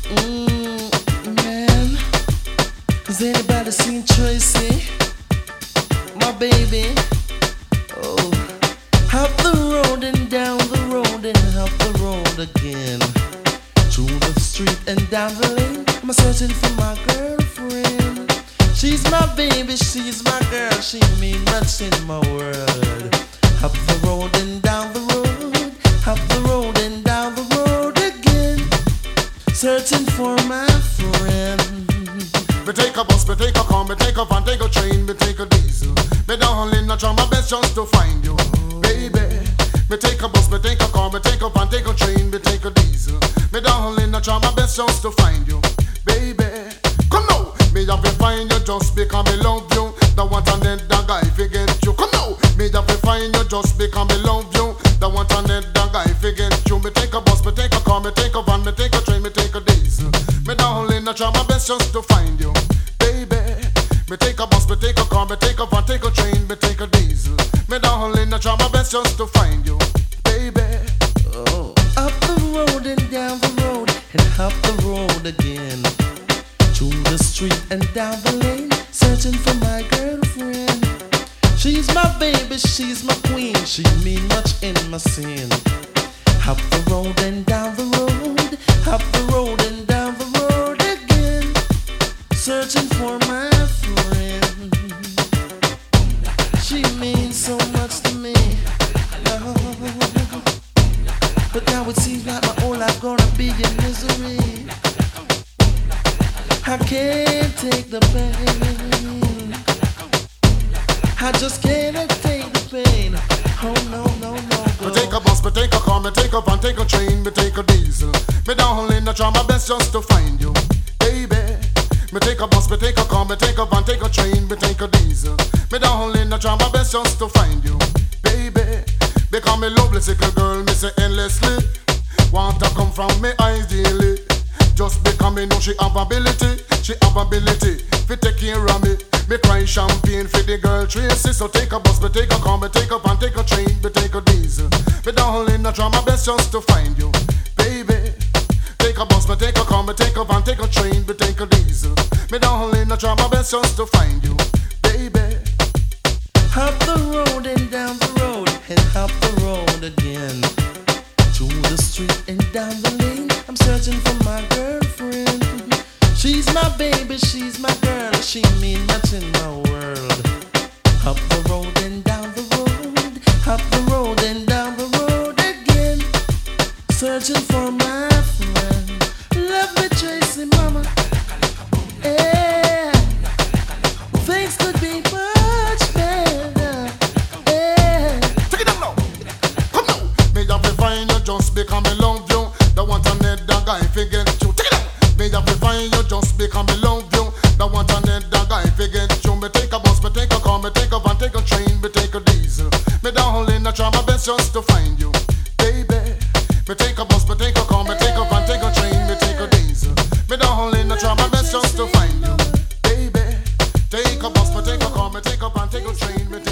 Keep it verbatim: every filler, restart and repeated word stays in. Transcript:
Mm, man, has anybody seen Tracy? My baby. Oh, up the road and down the road and up the road again. Through the street and down the lane, I'm searching for my girlfriend. She's my baby, she's my girl, she means much in my world. Up the road and down the road, up the road and down the road again, searching for my friend. Me take a bus, me take a car, me take a van, take a train, me take a diesel. Me darling, I try my best just to find you, baby. Me take a bus, me take a car, me take a van, take a train, me take a diesel. Me darling, I try my best just to find you, baby. Come now, me have to find you just because me love you. That want another guy forget you. Come now, me have to find you just because me love you. That want another guy forget you. Me take a bus, me take a car, me take a van, me take a train, me take a diesel. Me darling, I try my best just to find you, baby. Me take a bus, me take a car, me take a van, take a train, me take a diesel. Me darling, I try my best just to find you, baby. Oh, up the road and down the road and up the road again. Through the street and down the lane, searching for my girlfriend. She's my baby, she's my queen, she mean much in my sin. Up the road and down the road, up the road and down the road again, searching for my friend. She means so much to me. Oh, but now it seems like my whole life gonna be in misery. I can't take the pain. I just can't take the pain. Oh no, no, no. Me take a bus, me take a car, me take a van, take a train, me take a diesel. Me darling, I try my best just to find you, baby. Me take a bus, me take a car, me take a van, take a train, me take a diesel. Me darling, I try my best just to find you, baby. Because me lovely sickle girl, me say endlessly. Want to come from me eyes daily. Just because me know she have ability, she have ability fi take care of me. Me cry champagne for the girl Tracy. So take a bus, me take a car, me take a van, take a train, me take a diesel. Me darling, I try my best just to find you, baby. Take a bus, me take a car, me take a van, take a train, me take a diesel. Me darling, I try my best just to find you, baby. Up the road and down the road and up the road again. Through the street and down the lane, I'm searching for my girlfriend. She's my baby, she's my girl, she mean much in my world. Up the road and down the road, up the road and down the road again, searching for my friend. Love me Tracy, mama. Yeah, things could be much better. Yeah. Take it down now. Come now. Me have to find you just because me love you. Don't want another guy forget you. Take it down. Me have to find you just because me love you. Don't want another guy forget you. Me take a bus, me take a car, me take a van, take a train, me take a diesel. Me darling, I try my best just to find you, baby. Me take a bus, me take a car, me take a van, take a train, me take a diesel. Me darling, I try my best just to find you, baby. Take a bus, me take a car, me take a van, take a train, me take